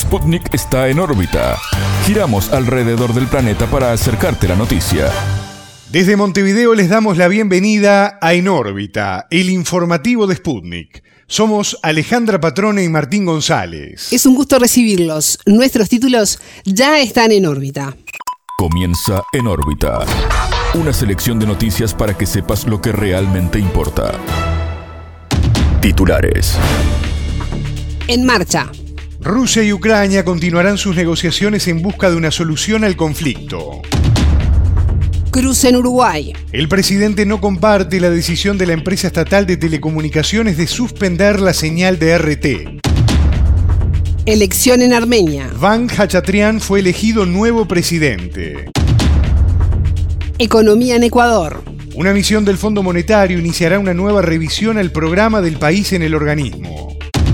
Sputnik está en órbita. Giramos alrededor del planeta para acercarte la noticia. Desde Montevideo les damos la bienvenida a En órbita, el informativo de Sputnik. Somos Alejandra Patrone y Martín González. Es un gusto recibirlos. Nuestros títulos ya están en órbita. Comienza En órbita. Una selección de noticias para que sepas lo que realmente importa. Titulares. En marcha. Rusia y Ucrania continuarán sus negociaciones en busca de una solución al conflicto. Cruce en Uruguay. El presidente no comparte la decisión de la empresa estatal de telecomunicaciones de suspender la señal de RT. Elección en Armenia. Van Hachatrian fue elegido nuevo presidente. Economía en Ecuador. Una misión del Fondo Monetario iniciará una nueva revisión al programa del país en el organismo.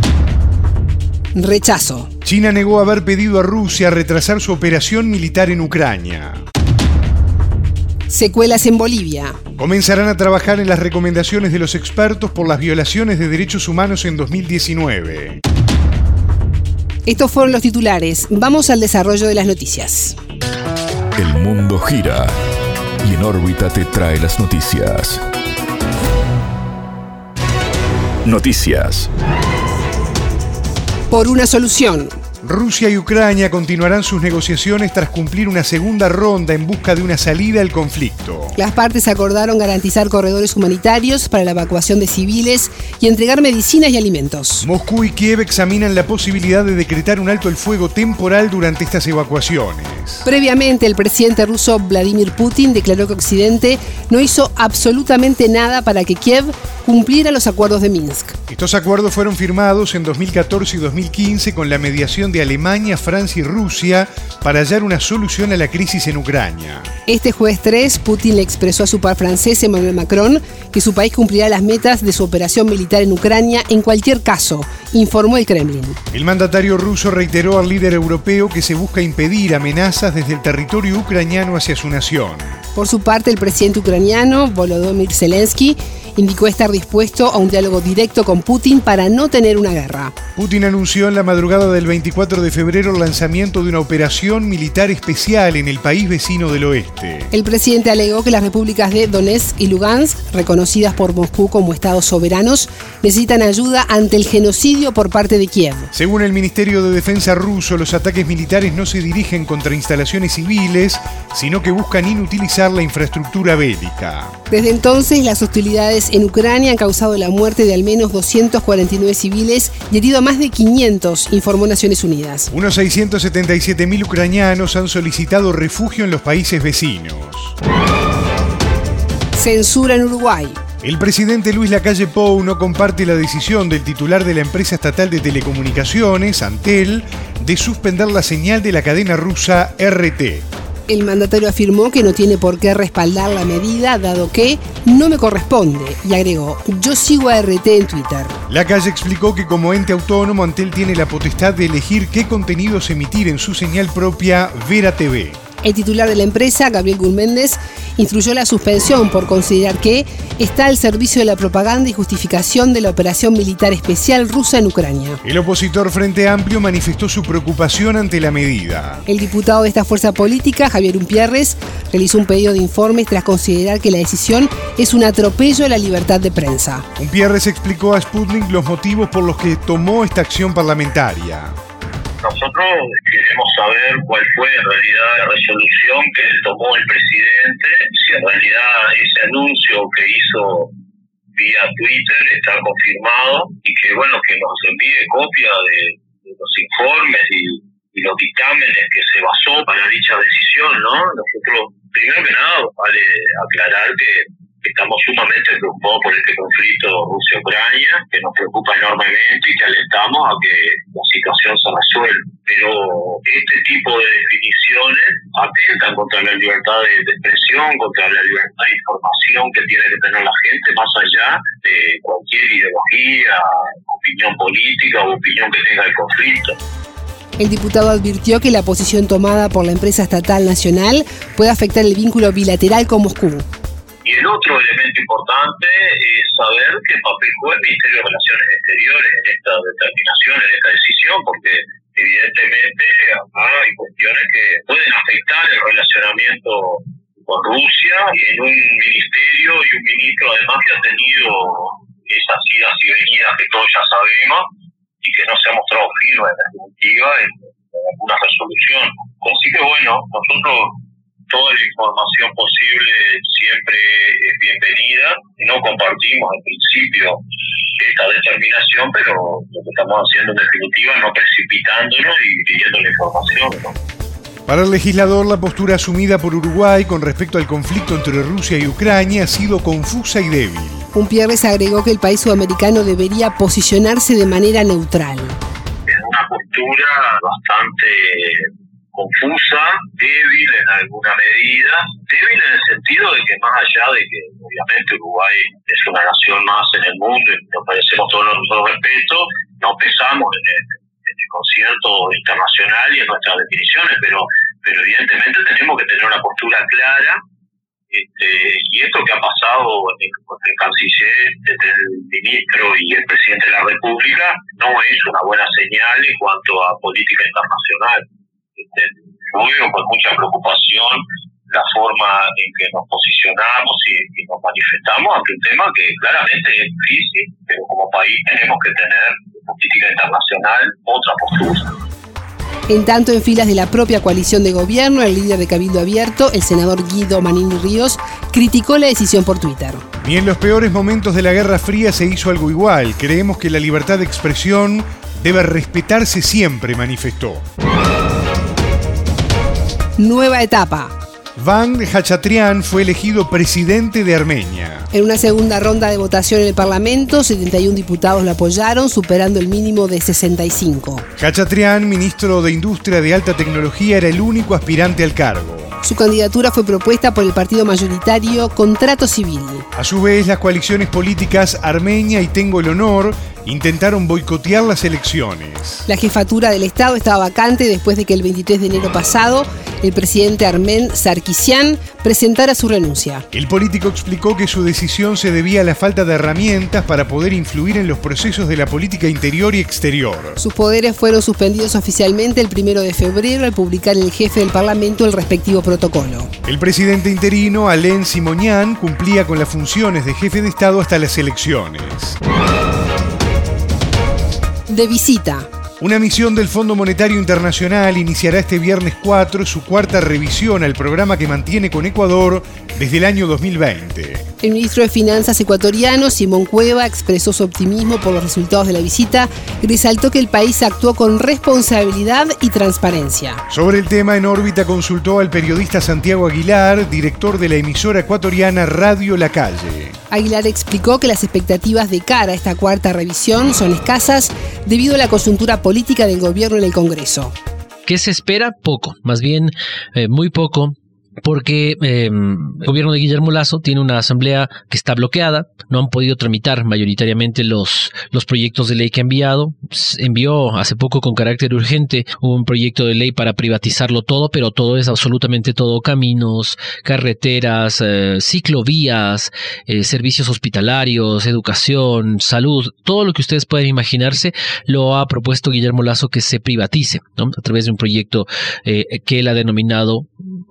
Rechazo. China negó haber pedido a Rusia retrasar su operación militar en Ucrania. Secuelas en Bolivia. Comenzarán a trabajar en las recomendaciones de los expertos por las violaciones de derechos humanos en 2019. Estos fueron los titulares. Vamos al desarrollo de las noticias. El mundo gira y En órbita te trae las noticias. Noticias. Por una solución. Rusia y Ucrania continuarán sus negociaciones tras cumplir una segunda ronda en busca de una salida al conflicto. Las partes acordaron garantizar corredores humanitarios para la evacuación de civiles y entregar medicinas y alimentos. Moscú y Kiev examinan la posibilidad de decretar un alto el fuego temporal durante estas evacuaciones. Previamente, el presidente ruso Vladimir Putin declaró que Occidente no hizo absolutamente nada para que Kiev cumpliera los acuerdos de Minsk. Estos acuerdos fueron firmados en 2014 y 2015 con la mediación de Alemania, Francia y Rusia para hallar una solución a la crisis en Ucrania. Este jueves 3, Putin le expresó a su par francés Emmanuel Macron que su país cumplirá las metas de su operación militar en Ucrania en cualquier caso, informó el Kremlin. El mandatario ruso reiteró al líder europeo que se busca impedir amenazas desde el territorio ucraniano hacia su nación. Por su parte, el presidente ucraniano, Volodymyr Zelensky, indicó estar dispuesto a un diálogo directo con Putin para no tener una guerra. Putin anunció en la madrugada del 24 de febrero el lanzamiento de una operación militar especial en el país vecino del oeste. El presidente alegó que las repúblicas de Donetsk y Lugansk, reconocidas por Moscú como estados soberanos, necesitan ayuda ante el genocidio por parte de Kiev. Según el Ministerio de Defensa ruso, los ataques militares no se dirigen contra instalaciones civiles, sino que buscan inutilizar la infraestructura bélica. Desde entonces, las hostilidades en Ucrania han causado la muerte de al menos 249 civiles y herido a más de 500, informó Naciones Unidas. Unos 677.000 ucranianos han solicitado refugio en los países vecinos. Censura en Uruguay. El presidente Luis Lacalle Pou no comparte la decisión del titular de la empresa estatal de telecomunicaciones, Antel, de suspender la señal de la cadena rusa RT. El mandatario afirmó que no tiene por qué respaldar la medida, dado que no me corresponde, y agregó: yo sigo a RT en Twitter. Lacalle explicó que como ente autónomo, Antel tiene la potestad de elegir qué contenidos emitir en su señal propia Vera TV. El titular de la empresa, Gabriel Gulméndez, instruyó la suspensión por considerar que está al servicio de la propaganda y justificación de la operación militar especial rusa en Ucrania. El opositor Frente Amplio manifestó su preocupación ante la medida. El diputado de esta fuerza política, Javier Umpierres, realizó un pedido de informes tras considerar que la decisión es un atropello a la libertad de prensa. Umpierres explicó a Sputnik los motivos por los que tomó esta acción parlamentaria. Nosotros queremos saber cuál fue en realidad la resolución que tomó el presidente, si en realidad ese anuncio que hizo vía Twitter está confirmado y que que nos envíe copia de los informes y los dictámenes que se basó para dicha decisión, ¿no? Nosotros, primero que nada, vale aclarar que estamos sumamente preocupados por este conflicto Rusia-Ucrania, que nos preocupa enormemente y que alentamos a que la situación se resuelva. Pero este tipo de definiciones atentan contra la libertad de expresión, contra la libertad de información que tiene que tener la gente, más allá de cualquier ideología, opinión política o opinión que tenga el conflicto. El diputado advirtió que la posición tomada por la empresa estatal nacional puede afectar el vínculo bilateral con Moscú. Y el otro elemento importante es saber qué papel juega el Ministerio de Relaciones Exteriores en esta determinación, en esta decisión, porque evidentemente hay cuestiones que pueden afectar el relacionamiento con Rusia, y en un ministerio y un ministro además que ha tenido esas idas y venidas que todos ya sabemos y que no se ha mostrado firme en definitiva en alguna resolución. Así que bueno, nosotros toda la información posible siempre es bienvenida. No compartimos al principio esta determinación, pero lo que estamos haciendo en definitiva es no precipitándonos y pidiendo la información, ¿no? Para el legislador, la postura asumida por Uruguay con respecto al conflicto entre Rusia y Ucrania ha sido confusa y débil. Umpierres agregó que el país sudamericano debería posicionarse de manera neutral. Es una postura bastante confusa, débil en alguna medida, débil en el sentido de que más allá de que obviamente Uruguay es una nación más en el mundo y nos merecemos todos los respetos, no pesamos en el concierto internacional y en nuestras definiciones, pero evidentemente tenemos que tener una postura clara, y esto que ha pasado entre el canciller, entre el ministro y el presidente de la República no es una buena señal en cuanto a política internacional. Yo veo con mucha preocupación la forma en que nos posicionamos y nos manifestamos ante un tema que claramente es difícil, pero como país tenemos que tener política internacional otra postura. En tanto, en filas de la propia coalición de gobierno, el líder de Cabildo Abierto, el senador Guido Manini Ríos, criticó la decisión por Twitter. Ni en los peores momentos de la Guerra Fría se hizo algo igual. Creemos que la libertad de expresión debe respetarse siempre, manifestó. Nueva etapa. Vagn Khachatryan fue elegido presidente de Armenia. En una segunda ronda de votación en el Parlamento, 71 diputados lo apoyaron, superando el mínimo de 65. Khachatryan, ministro de Industria de Alta Tecnología, era el único aspirante al cargo. Su candidatura fue propuesta por el partido mayoritario Contrato Civil. A su vez, las coaliciones políticas Armenia y Tengo el Honor intentaron boicotear las elecciones. La jefatura del Estado estaba vacante después de que el 23 de enero pasado el presidente Armen Sarkisian presentara su renuncia. El político explicó que su decisión se debía a la falta de herramientas para poder influir en los procesos de la política interior y exterior. Sus poderes fueron suspendidos oficialmente el 1 de febrero al publicar el jefe del Parlamento el respectivo protocolo. El presidente interino, Alain Simonian, cumplía con las funciones de jefe de Estado hasta las elecciones. De visita. Una misión del Fondo Monetario Internacional iniciará este viernes 4 su cuarta revisión al programa que mantiene con Ecuador desde el año 2020. El ministro de Finanzas ecuatoriano, Simón Cueva, expresó su optimismo por los resultados de la visita y resaltó que el país actuó con responsabilidad y transparencia. Sobre el tema, En órbita consultó al periodista Santiago Aguilar, director de la emisora ecuatoriana Radio La Calle. Aguilar explicó que las expectativas de cara a esta cuarta revisión son escasas debido a la coyuntura política del gobierno en el Congreso. ¿Qué se espera? Poco, más bien muy poco. Porque el gobierno de Guillermo Lasso tiene una asamblea que está bloqueada, no han podido tramitar mayoritariamente los proyectos de ley que ha enviado. Envió hace poco con carácter urgente un proyecto de ley para privatizarlo todo, pero todo es absolutamente todo: caminos, carreteras, ciclovías, servicios hospitalarios, educación, salud, todo lo que ustedes pueden imaginarse lo ha propuesto Guillermo Lasso que se privatice, ¿no? A través de un proyecto que él ha denominado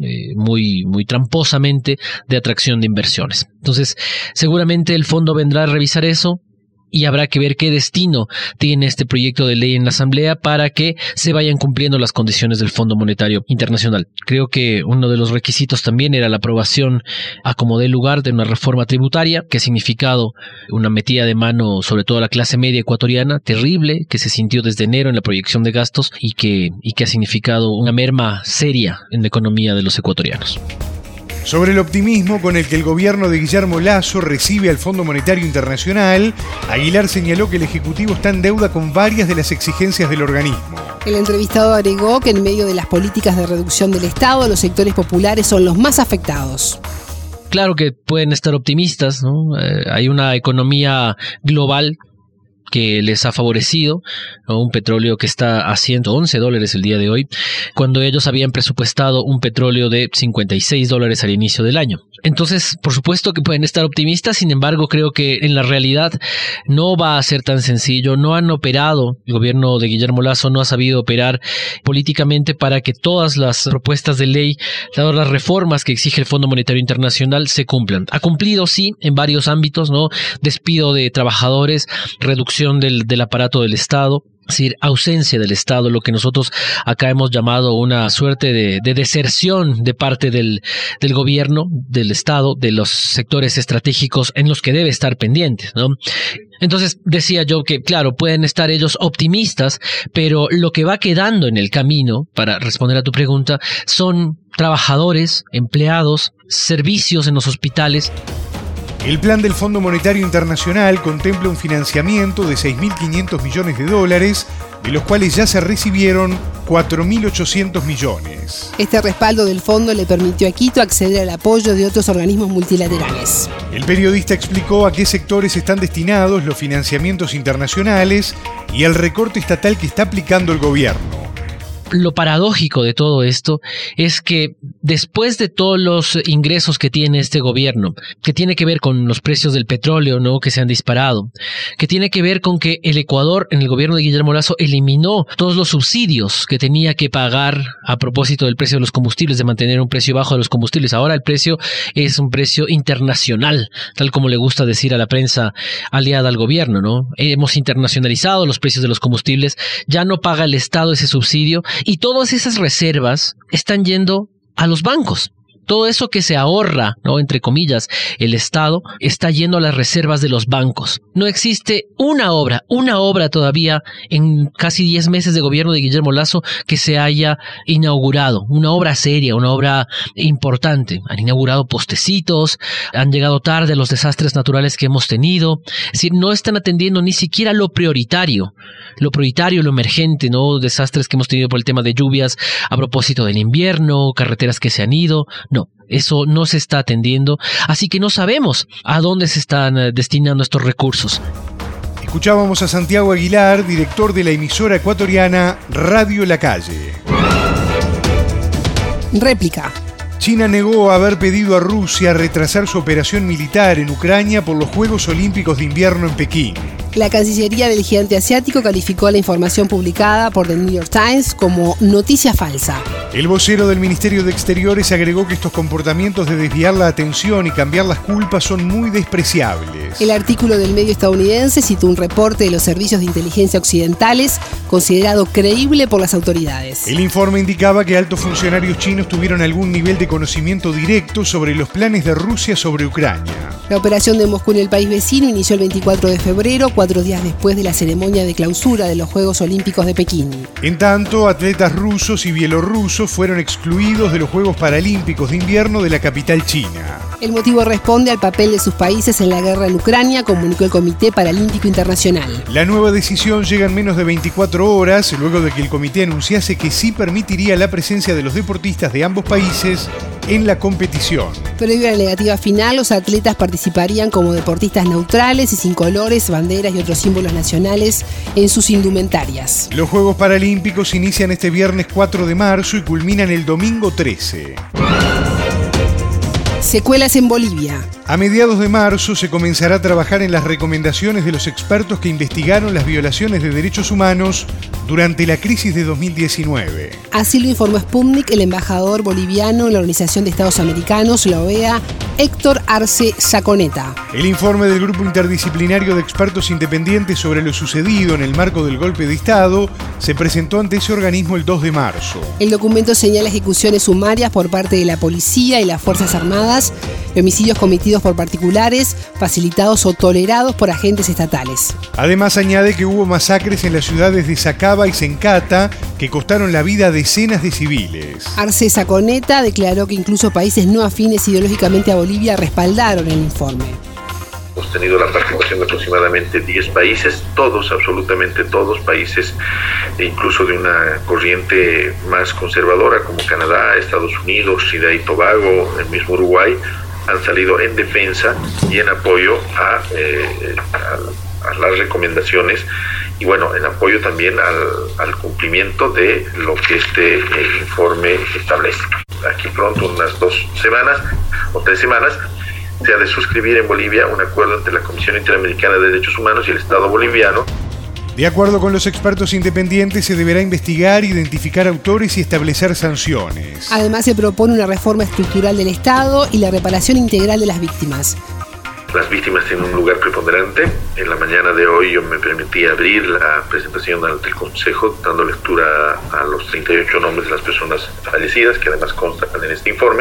muy tramposamente de atracción de inversiones. Entonces, seguramente el fondo vendrá a revisar eso y habrá que ver qué destino tiene este proyecto de ley en la Asamblea para que se vayan cumpliendo las condiciones del Fondo Monetario Internacional. Creo que uno de los requisitos también era la aprobación a como dé lugar de una reforma tributaria, que ha significado una metida de mano sobre todo a la clase media ecuatoriana terrible, que se sintió desde enero en la proyección de gastos y que ha significado una merma seria en la economía de los ecuatorianos. Sobre el optimismo con el que el gobierno de Guillermo Lasso recibe al Fondo Monetario Internacional, Aguilar señaló que el Ejecutivo está en deuda con varias de las exigencias del organismo. El entrevistado agregó que en medio de las políticas de reducción del Estado, los sectores populares son los más afectados. Claro que pueden estar optimistas, ¿no? Hay una economía global que les ha favorecido, ¿no? Un petróleo que está a $111 el día de hoy, cuando ellos habían presupuestado un petróleo de $56 al inicio del año. Entonces, por supuesto que pueden estar optimistas, sin embargo, creo que en la realidad no va a ser tan sencillo. No han operado, el gobierno de Guillermo Lasso no ha sabido operar políticamente para que todas las propuestas de ley, todas las reformas que exige el Fondo Monetario Internacional se cumplan. Ha cumplido, sí, en varios ámbitos, ¿no? Despido de trabajadores, reducción del aparato del Estado. Es decir, ausencia del Estado, lo que nosotros acá hemos llamado una suerte de deserción de parte del gobierno, del Estado, de los sectores estratégicos en los que debe estar pendientes, ¿no? Entonces decía yo que, claro, pueden estar ellos optimistas, pero lo que va quedando en el camino, para responder a tu pregunta, son trabajadores, empleados, servicios en los hospitales. El plan del Fondo Monetario Internacional contempla un financiamiento de $6.500 millones, de los cuales ya se recibieron 4.800 millones. Este respaldo del fondo le permitió a Quito acceder al apoyo de otros organismos multilaterales. El periodista explicó a qué sectores están destinados los financiamientos internacionales y el recorte estatal que está aplicando el gobierno. Lo paradójico de todo esto es que después de todos los ingresos que tiene este gobierno, que tiene que ver con los precios del petróleo, ¿no?, que se han disparado, que tiene que ver con que el Ecuador, en el gobierno de Guillermo Lasso, eliminó todos los subsidios que tenía que pagar a propósito del precio de los combustibles, de mantener un precio bajo de los combustibles. Ahora el precio es un precio internacional, tal como le gusta decir a la prensa aliada al gobierno, ¿no? Hemos internacionalizado los precios de los combustibles, ya no paga el Estado ese subsidio, y todas esas reservas están yendo a los bancos. Todo eso que se ahorra, ¿no?, entre comillas, el Estado, está yendo a las reservas de los bancos. No existe una obra todavía en casi 10 meses de gobierno de Guillermo Lasso que se haya inaugurado. Una obra seria, una obra importante. Han inaugurado postecitos, han llegado tarde a los desastres naturales que hemos tenido. Es decir, no están atendiendo ni siquiera lo prioritario, lo emergente, ¿no? Desastres que hemos tenido por el tema de lluvias a propósito del invierno, carreteras que se han ido. No, eso no se está atendiendo, así que no sabemos a dónde se están destinando estos recursos. Escuchábamos a Santiago Aguilar, director de la emisora ecuatoriana Radio La Calle. Réplica. China negó haber pedido a Rusia retrasar su operación militar en Ucrania por los Juegos Olímpicos de Invierno en Pekín. La Cancillería del gigante asiático calificó la información publicada por The New York Times como noticia falsa. El vocero del Ministerio de Exteriores agregó que estos comportamientos de desviar la atención y cambiar las culpas son muy despreciables. El artículo del medio estadounidense citó un reporte de los servicios de inteligencia occidentales considerado creíble por las autoridades. El informe indicaba que altos funcionarios chinos tuvieron algún nivel de conocimiento directo sobre los planes de Rusia sobre Ucrania. La operación de Moscú en el país vecino inició el 24 de febrero, 4 días después de la ceremonia de clausura de los Juegos Olímpicos de Pekín. En tanto, atletas rusos y bielorrusos fueron excluidos de los Juegos Paralímpicos de Invierno de la capital china. El motivo responde al papel de sus países en la guerra en Ucrania, comunicó el Comité Paralímpico Internacional. La nueva decisión llega en menos de 24 horas, luego de que el comité anunciase que sí permitiría la presencia de los deportistas de ambos países en la competición. Previo a la negativa final, los atletas participarían como deportistas neutrales y sin colores, banderas y otros símbolos nacionales en sus indumentarias. Los Juegos Paralímpicos inician este viernes 4 de marzo y culminan el domingo 13. Secuelas en Bolivia. A mediados de marzo se comenzará a trabajar en las recomendaciones de los expertos que investigaron las violaciones de derechos humanos durante la crisis de 2019. Así lo informó Sputnik el embajador boliviano en la Organización de Estados Americanos, la OEA, Héctor Arce Saconeta. El informe del Grupo Interdisciplinario de Expertos Independientes sobre lo sucedido en el marco del golpe de Estado se presentó ante ese organismo el 2 de marzo. El documento señala ejecuciones sumarias por parte de la policía y las Fuerzas Armadas, homicidios cometidos por particulares, facilitados o tolerados por agentes estatales. Además añade que hubo masacres en las ciudades de Sacaba y Sencata que costaron la vida a decenas de civiles. Arce Saconeta declaró que incluso países no afines ideológicamente a Bolivia respaldaron el informe. Hemos tenido la participación de aproximadamente 10 países, todos, absolutamente todos, países incluso de una corriente más conservadora como Canadá, Estados Unidos, Trinidad y Tobago, el mismo las recomendaciones y bueno, en apoyo también al cumplimiento de lo que este informe establece. Aquí pronto, unas 2 semanas o 3 semanas, se ha de suscribir en Bolivia un acuerdo entre la Comisión Interamericana de Derechos Humanos y el Estado boliviano. De acuerdo con los expertos independientes, se deberá investigar, identificar autores y establecer sanciones. Además, se propone una reforma estructural del Estado y la reparación integral de las víctimas. Las víctimas tienen un lugar preponderante. En la mañana de hoy yo me permití abrir la presentación ante el Consejo, dando lectura a los 38 nombres de las personas fallecidas, que además constan en este informe.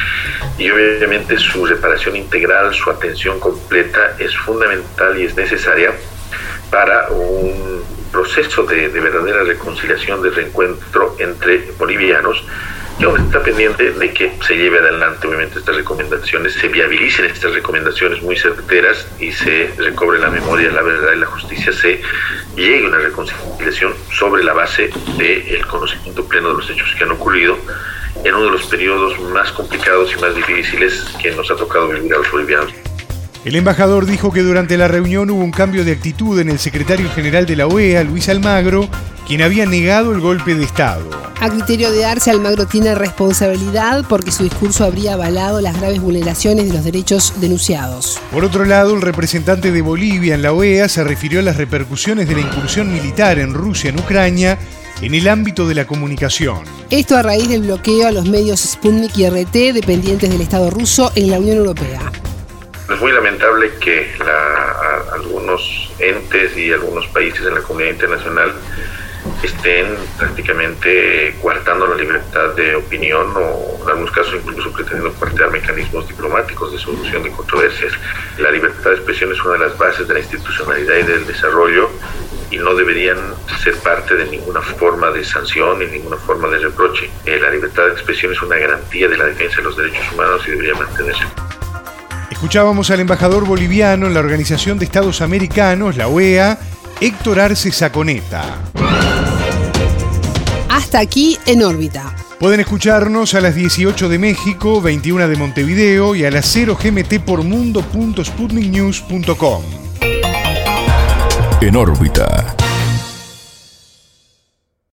Y obviamente su reparación integral, su atención completa es fundamental y es necesaria para un proceso de verdadera reconciliación, de reencuentro entre bolivianos. Y aún está pendiente de que se lleve adelante, obviamente, estas recomendaciones, se viabilicen estas recomendaciones muy certeras y se recobre la memoria, la verdad y la justicia, se llegue a una reconciliación sobre la base del conocimiento pleno de los hechos que han ocurrido en uno de los periodos más complicados y más difíciles que nos ha tocado vivir a los bolivianos. El embajador dijo que durante la reunión hubo un cambio de actitud en el secretario general de la OEA, Luis Almagro, quien había negado el golpe de Estado. A criterio de Arce, Almagro tiene responsabilidad porque su discurso habría avalado las graves vulneraciones de los derechos denunciados. Por otro lado, el representante de Bolivia en la OEA se refirió a las repercusiones de la incursión militar en Rusia en Ucrania en el ámbito de la comunicación. Esto a raíz del bloqueo a los medios Sputnik y RT dependientes del Estado ruso en la Unión Europea. Es muy lamentable que algunos entes y algunos países en la comunidad internacional estén prácticamente coartando la libertad de opinión o en algunos casos incluso pretendiendo coartar mecanismos diplomáticos de solución de controversias. La libertad de expresión es una de las bases de la institucionalidad y del desarrollo y no deberían ser parte de ninguna forma de sanción ni ninguna forma de reproche. La libertad de expresión es una garantía de la defensa de los derechos humanos y debería mantenerse. Escuchábamos al embajador boliviano en la Organización de Estados Americanos, la OEA, Héctor Arce Saconeta. Hasta aquí En órbita. Pueden escucharnos a las 18 de México, 21 de Montevideo y a las 0 GMT por mundo.sputniknews.com. En órbita.